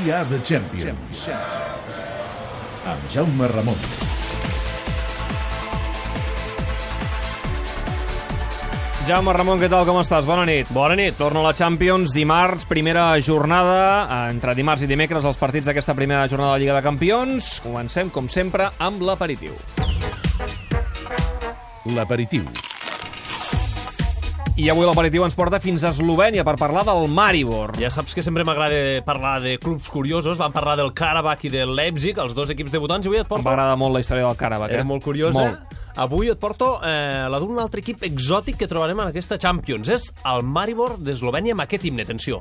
We Are The Champions amb Jaume Ramon. Jaume Ramon, què tal, com estàs? Bona nit. Bona nit. Torno a la Champions, dimarts, primera jornada, entre dimarts i dimecres, els partits d'aquesta primera jornada de la Lliga de Campions. Comencem, com sempre, amb l'aperitiu. L'aperitiu. I avui l'aperitiu ens porta fins a Eslovènia per parlar del Maribor. Ja saps que sempre m'agrada parlar de clubs curiosos. Vam parlar del Karabakh i del Leipzig, els dos equips debutants, i avui et porto... M'agrada molt la història del Karabakh, Era molt curiosa. Molt. Avui et porto la d'un altre equip exòtic que trobarem en aquesta Champions. És el Maribor d'Eslovènia amb aquest himne. Atenció.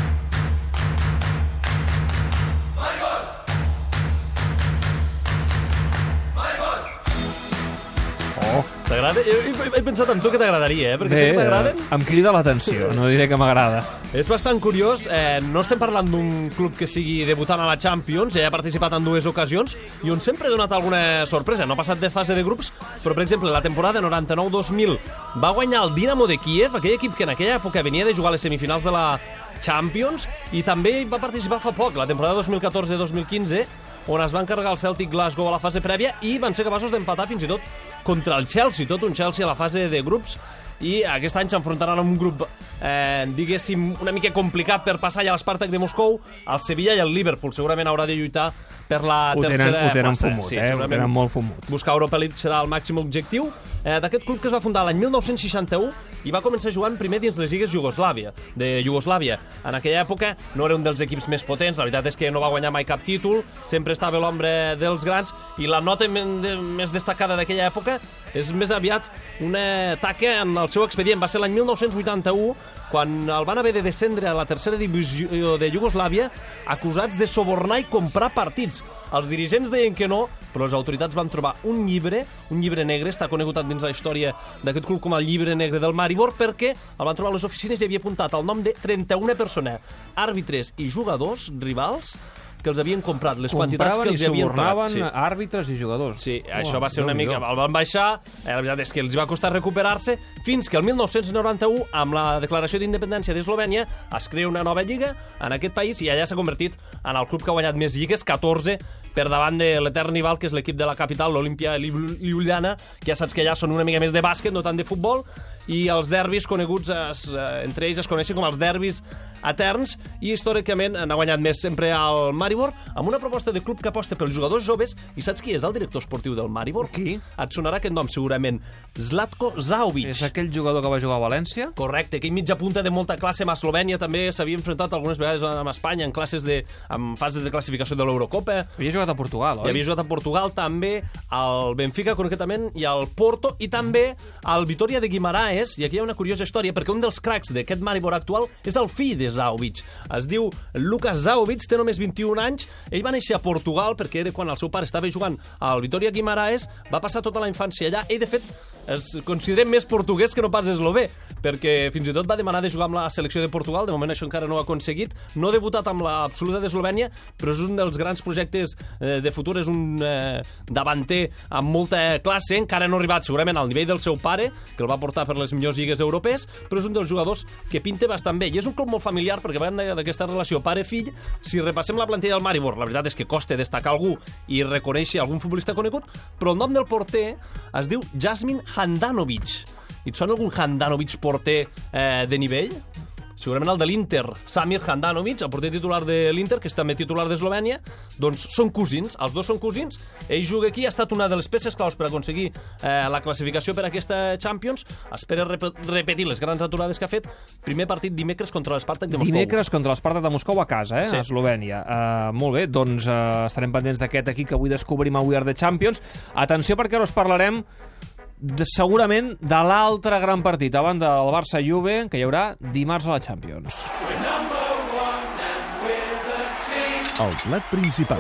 T'agrada? He pensat en tu que t'agradaria, perquè sí que t'agraden. Em crida l'atenció, no diré que m'agrada. És bastant curiós, no estem parlant d'un club que sigui debutant a la Champions, ja ha participat en dues ocasions i on sempre ha donat alguna sorpresa. No ha passat de fase de grups, però per exemple la temporada 99-2000 va guanyar el Dinamo de Kíev, aquell equip que en aquella època venia de jugar a les semifinals de la Champions, i també va participar fa poc, la temporada 2014-2015, on es van carregar el Celtic Glasgow a la fase prèvia i van ser capaços d'empatar fins i tot contra el Chelsea, tot un Chelsea a la fase de grups, i aquest any s'enfrontaran amb un grup, diguéssim, una mica complicat per passar ja a l'Spartak de Moscou, el Sevilla i el Liverpool. Segurament haurà de lluitar per la tercera plaça. Ho tenen fumut, sí, ho tenen molt fumut. Buscar Europa League serà el màxim objectiu d'aquest club que es va fundar l'any 1961 i va començar jugant primer dins les lligues de Iugoslàvia. En aquella època no era un dels equips més potents, la veritat és que no va guanyar mai cap títol, sempre estava a l'ombra dels grans, i la nota més destacada d'aquella època és més aviat una taca en el seu expedient. Va ser l'any 1981, quan el van haver de descendre a la tercera divisió de Iugoslàvia, acusats de subornar i comprar partits. Els dirigents deien que no, però les autoritats van trobar un llibre negre, està conegut dins la història d'aquest club com el llibre negre del Maribor, perquè el van trobar a les oficines i havia apuntat el nom de 31 persones, àrbitres i jugadors rivals, que els havien comprat, les quantitats que els havien pagat. Sí. Àrbitres i jugadors. Sí, això va ser una mica... El van baixar, la veritat és que els va costar recuperar-se, fins que el 1991, amb la declaració d'independència d'Eslovènia, es crea una nova lliga en aquest país i allà s'ha convertit en el club que ha guanyat més lligues, 14, per davant de l'etern rival, que és l'equip de la capital, l'Olimpia Ljubljana, que ja saps que allà són una mica més de bàsquet, no tant de futbol, i els derbis coneguts, entre ells es coneixen com els derbis eterns, i històricament han guanyat més sempre al Maribor, amb una proposta de club que aposta pels jugadors joves. I saps qui és el director esportiu del Maribor? Qui? Et sonarà aquest nom, segurament. Zlatko Zahovic. És aquell jugador que va jugar a València? Correcte, aquell mitja punta de molta classe. A Eslovènia també s'havia enfrontat algunes vegades amb Espanya en fases de classificació de l'Eurocopa. Havia jugat a Portugal, oi? Havia jugat a Portugal, també al Benfica, concretament, i al Porto, i també al Vitória de Guimaraes. I aquí hi ha una curiosa història, perquè un dels cracs d'aquest Maribor actual és el fill de Zahovic. Es diu Lukas Zahovic, té només 21 anys. Ell va néixer a Portugal perquè era quan el seu pare estava jugant al Vitória Guimaraes, va passar tota la infància allà. Ell, de fet, es considera més portuguès que no pas eslové, perquè fins i tot va demanar de jugar amb la selecció de Portugal. De moment això encara no ho ha aconseguit. No ha debutat amb l'absoluta d'Eslovènia, però és un dels grans projectes de futur. És un davanter amb molta classe, encara no ha arribat segurament al nivell del seu pare, que el va portar per les millors lligues europees, però és un dels jugadors que pinta bastant bé. I és un club molt familiar, perquè van d'aquesta relació pare-fill. Si repassem la plantilla del Maribor, la veritat és que costa destacar algú i reconèixer algun futbolista conegut, però el nom del porter es diu Jasmin Handanovic. I et sona algun Handanovic porter de nivell? Segurament el de l'Inter, Samir Handanovic, el porter titular de l'Inter, que és també titular d'Eslovènia. Doncs són cosins, els dos són cosins. Ell juga aquí, ha estat una de les peces claus per aconseguir la classificació per a aquesta Champions. Espera repetir les grans aturades que ha fet. Primer partit dimecres contra l'Spartak de Moscou. Dimecres contra l'Spartak de Moscou a casa, Sí. a Eslovènia. Molt bé, doncs estarem pendents d'aquest aquí que avui descobrim a We Are The Champions. Atenció, perquè ara us parlarem segurament de l'altre gran partit a banda del Barça-Juve que hi haurà dimarts a la Champions. El plat principal.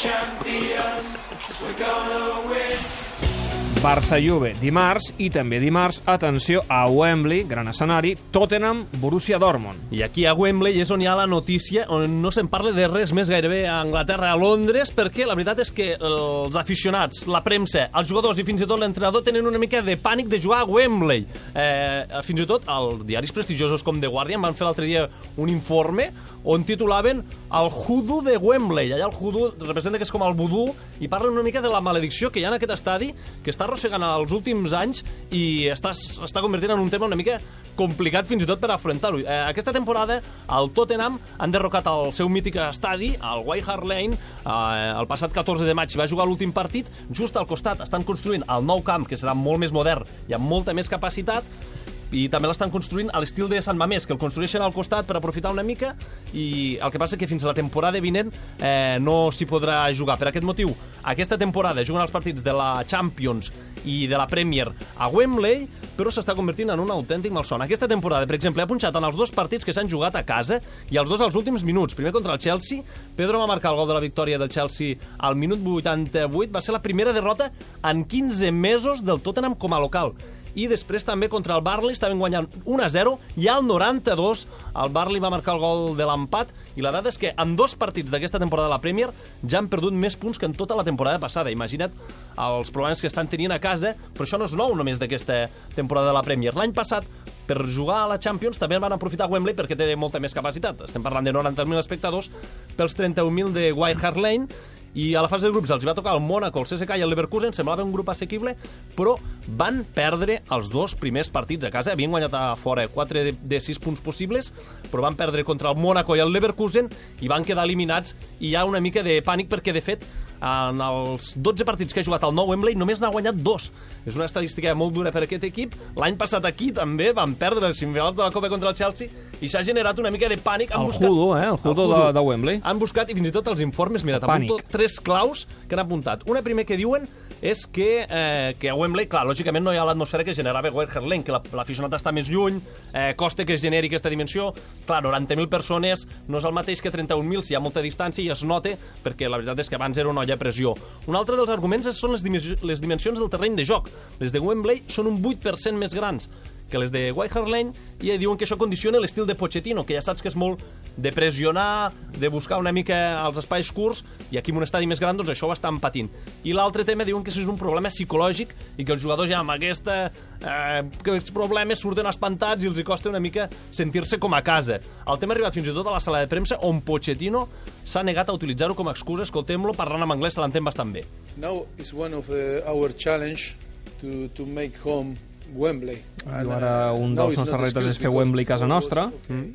Barça-Juve dimarts, i també dimarts, atenció, a Wembley, gran escenari, Tottenham-Borussia Dortmund. I aquí a Wembley és on hi ha la notícia, on no se'n parla de res més gairebé a Anglaterra, a Londres, perquè la veritat és que els aficionats, la premsa, els jugadors i fins i tot l'entrenador tenen una mica de pànic de jugar a Wembley. Fins i tot els diaris prestigiosos com The Guardian van fer l'altre dia un informe on titulaven el hoodoo de Wembley. Allà el hoodoo representa que és com el vudú, i parlen una mica de la maledicció que hi ha en aquest estadi, que està arrossegant els últims anys i està convertint en un tema una mica complicat fins i tot per afrontar-ho. Aquesta temporada el Tottenham han derrocat el seu mític estadi, el White Hart Lane, el passat 14 de maig va jugar l'últim partit. Just al costat estan construint el nou camp, que serà molt més modern i amb molta més capacitat, i també l'estan construint a l'estil de Sant Mamés, que el construeixen al costat per aprofitar una mica, i el que passa que fins a la temporada vinent no s'hi podrà jugar. Per aquest motiu, aquesta temporada juguen els partits de la Champions i de la Premier a Wembley, però s'està convertint en un autèntic malson. Aquesta temporada, per exemple, ha punxat en els 2 partits que s'han jugat a casa, i els 2 als últims minuts. Primer contra el Chelsea, Pedro va marcar el gol de la victòria del Chelsea al minut 88, va ser la primera derrota en 15 mesos del Tottenham com a local. I després també contra el Burnley estaven guanyant 1-0, i al 92 el Burnley va marcar el gol de l'empat, i la dada és que en 2 partits d'aquesta temporada de la Premier ja han perdut més punts que en tota la temporada passada. Imagina't els problemes que estan tenint a casa, però això no és nou només d'aquesta temporada de la Premier. L'any passat, per jugar a la Champions, també van aprofitar Wembley perquè té molta més capacitat. Estem parlant de 90.000 espectadors pels 31.000 de White Hart Lane, i a la fase de grups els hi va tocar el Mónaco, el CSKA i el Leverkusen. Semblava un grup assequible, però van perdre els 2 primers partits a casa. Havien guanyat a fora 4 de 6 punts possibles, però van perdre contra el Mónaco i el Leverkusen i van quedar eliminats, i hi ha una mica de pànic perquè, de fet, en els 12 partits que ha jugat al nou Wembley només n'ha guanyat 2. És una estadística molt dura per aquest equip. L'any passat aquí també van perdre les semifinals de la Copa contra el Chelsea, i s'ha generat una mica de pànic. El hoodoo de Wembley. Han buscat, i fins i tot els informes, mira, t'apunto 3 claus que han apuntat. Una primer que diuen és que a Wembley, clar, lògicament no hi ha l'atmosfera que generava White Hart Lane, que l'aficionat està més lluny, costa que es generi aquesta dimensió. Clar, 90.000 persones no és el mateix que 31.000, si hi ha molta distància, i es nota, perquè la veritat és que abans era una olla a pressió. Un altre dels arguments són les dimensions del terreny de joc. Les de Wembley són un 8% més grans que les de White Hart Lane, i diuen que això condiciona l'estil de Pochettino, que ja saps que és molt de pressionar, de buscar una mica els espais curts, i aquí en un estadi més gran doncs això ho estan patint. I l'altre tema diuen que és un problema psicològic, i que els jugadors ja amb aquests problemes surten espantats i els hi costa una mica sentir-se com a casa. El tema ha arribat fins i tot a la sala de premsa, on Pochettino s'ha negat a utilitzar-ho com a excusa. Escoltem-lo, parlant en anglès se l'entén bastant bé. Now is one of our challenge to make home Wembley. Ara un dels nostres reptes és fer Wembley casa nostra.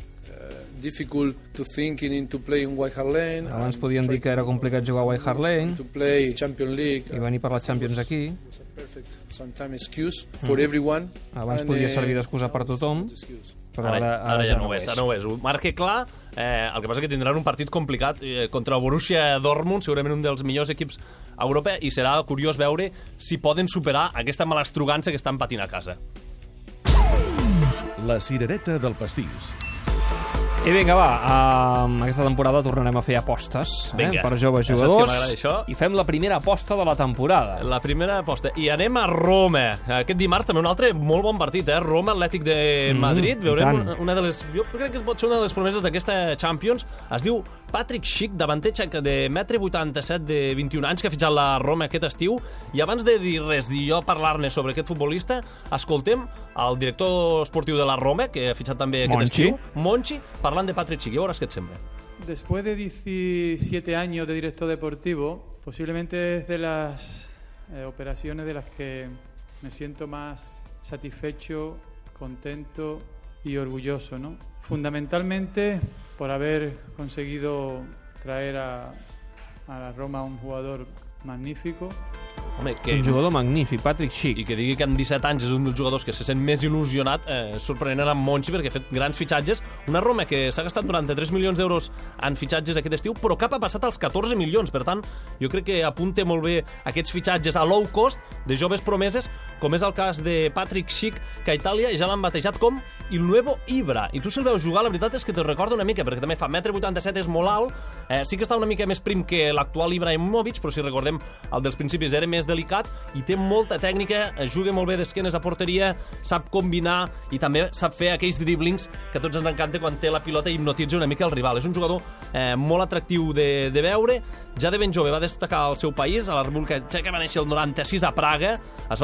Difficult to think into playing White Hart Lane. Abans podien dir que era complicat jugar a White Hart Lane to play Champions League i venir per la Champions aquí. It's a perfect sometimes excuse for everyone. Abans podia servir d'excusa per tothom, però ara ja no ho és. Ara no ho és. Ho marca clar. El que passa que tindran un partit complicat contra el Borussia Dortmund, segurament un dels millors equips a Europa, i serà curiós veure si poden superar aquesta malastrugança que estan patint a casa. La cirereta del pastís. I vinga, va, aquesta temporada tornarem a fer apostes per joves jugadors, i fem la primera aposta de la temporada. La primera aposta. I anem a Roma. Aquest dimarts també un altre molt bon partit, Roma Atlètic de Madrid. Veurem una de les... Jo crec que pot ser una de les promeses d'aquesta Champions. Es diu Patrick Schick, davanter txec de 1,87 m, de 21 anys, que ha fitxat la Roma aquest estiu. I abans de dir res, jo parlar-ne sobre aquest futbolista, escoltem el director esportiu de la Roma, que ha fitxat també aquest estiu, Monchi, parlant de Patrick Schick. Ja veuràs què et sembla. Después de 17 años de director deportivo, posiblemente es de las operaciones de las que me siento más satisfecho, contento y orgulloso, ¿no? Fundamentalmente por haber conseguido traer a la Roma un jugador magnífico. Home, un jugador magnífic, Patrick Schick. I que digui que amb 17 anys és un dels jugadors que se sent més il·lusionat, sorprenent amb Monchi, perquè ha fet grans fitxatges. Una Roma que s'ha gastat 93 milions d'euros en fitxatges aquest estiu, però cap ha passat als 14 milions. Per tant, jo crec que apunta molt bé aquests fitxatges a low cost de joves promeses, com és el cas de Patrick Schick, que a Itàlia ja l'han batejat com Il Nuevo Ibra. I tu si el veus jugar, la veritat és que te'l recorda una mica, perquè també fa 1,87 m, és molt alt, sí que està una mica més prim que l'actual Ibrahimovic, però si recordem, el dels principis era més delicat, i té molta tècnica, juga molt bé d'esquenes a porteria, sap combinar, i també sap fer aquells driblings que a tots ens encanta quan té la pilota i hipnotitza una mica el rival. És un jugador molt atractiu de veure. Ja de ben jove va destacar al seu país, a la República Txeca, va néixer el 96 a Praga, es va formar a les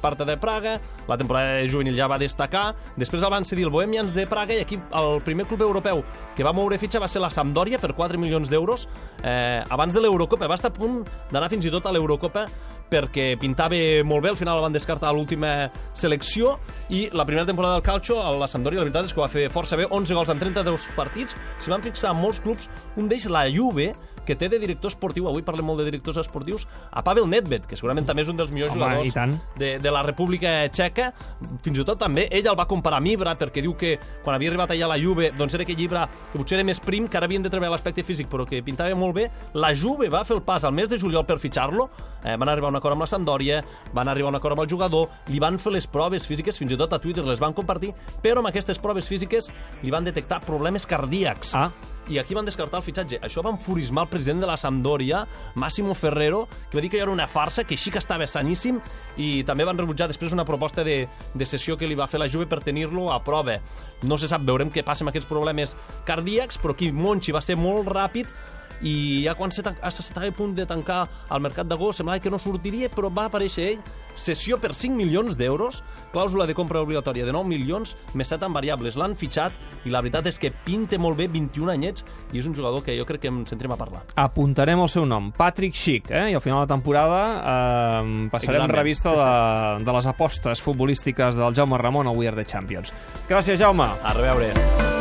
l'Esparta de Praga, la temporada juvenil ja va destacar, després el van cedir el Bohemians de Praga i aquí el primer club europeu que va moure fitxa va ser la Sampdoria per 4 milions d'euros abans de l'Eurocopa. Va estar a punt d'anar fins i tot a l'Eurocopa perquè pintava molt bé, al final el van descartar a l'última selecció i la primera temporada del Calcio, la Sampdoria, la veritat és que ho va fer força bé, 11 gols en 32 partits, s'hi van fixar molts clubs, un d'ells la Juve, que té de director esportiu, avui parlem molt de directors esportius, a Pavel Nedved, que segurament també és un dels millors jugadors de la República Txeca. Fins i tot també ell el va comparar amb Ibra, perquè diu que quan havia arribat allà a la Juve, doncs era aquell Ibra que potser era més prim, que ara havien de treballar l'aspecte físic, però que pintava molt bé. La Juve va fer el pas al mes de juliol per fitxar-lo, van arribar a un acord amb la Sampdoria, van arribar a un acord amb el jugador, li van fer les proves físiques, fins i tot a Twitter les van compartir, però amb aquestes proves físiques li van detectar problemes cardíacs. I aquí van descartar el fitxatge. Això va enfurismar el president de la Sampdoria, Massimo Ferrero, que va dir que era una farsa, que sí que estava saníssim, i també van rebutjar després una proposta de cessió que li va fer la Juve per tenir-lo a prova. No se sap, veurem què passa amb aquests problemes cardíacs, però aquí Monchi va ser molt ràpid i ja quan s'estava a punt de tancar el mercat d'agost semblava que no sortiria, però va aparèixer ell, cessió per 5 milions d'euros, clàusula de compra obligatòria de 9 milions, més 7 en variables. L'han fitxat i la veritat és que pinta molt bé, 21 anyets, i és un jugador que jo crec que en sentirem a parlar. Apuntarem el seu nom, Patrick Schick, i al final de la temporada passarem revista de les apostes futbolístiques del Jaume Ramon al We Are The Champions. Gràcies, Jaume. A reveure.